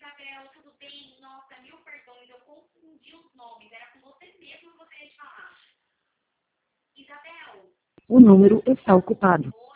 Isabel, tudo bem? Nossa, mil perdões, eu confundi os nomes. Era com você mesmo que eu gostaria de falar. Isabel. O número está ocupado.